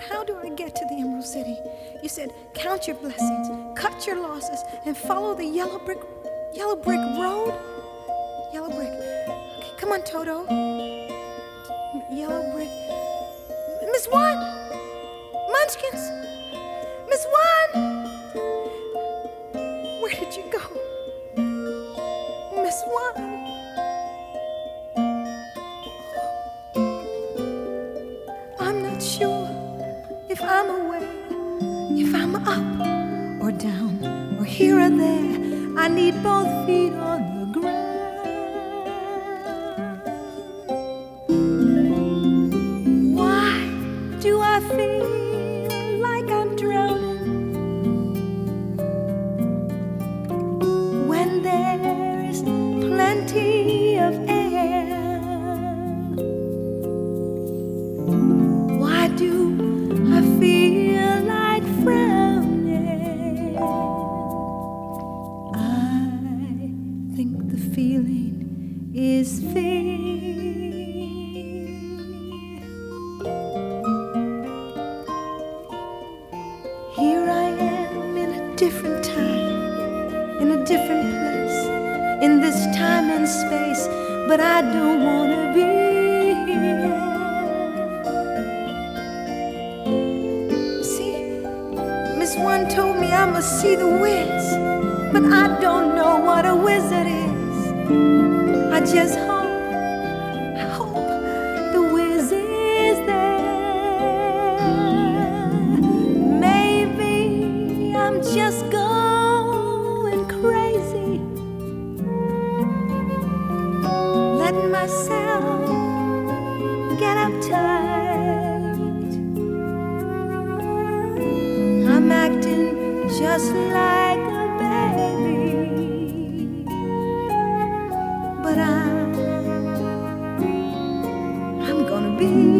how do I get to the Emerald City? You said, count your blessings, cut your losses, and follow the yellow brick road? Yellow brick. Okay, come on, Toto. Yellow brick. Miss One! Munchkins! Miss One! Where did you go? Miss One! I'm not sure if I'm away, if I'm up or down, or here or there. I need both feet on the ground. Why do I feel like I'm drowning when there is plenty of air? Why do I feel like frowning? I think the feeling is fear. Here I am in a different time, in a different place, in this time and space, but I don't want to be here. Miss One told me I must see the wiz, but I don't know what a wizard is. I just hope the wiz is there. Maybe I'm just going crazy, letting myself get uptight. I'm acting just like a baby, but I'm gonna be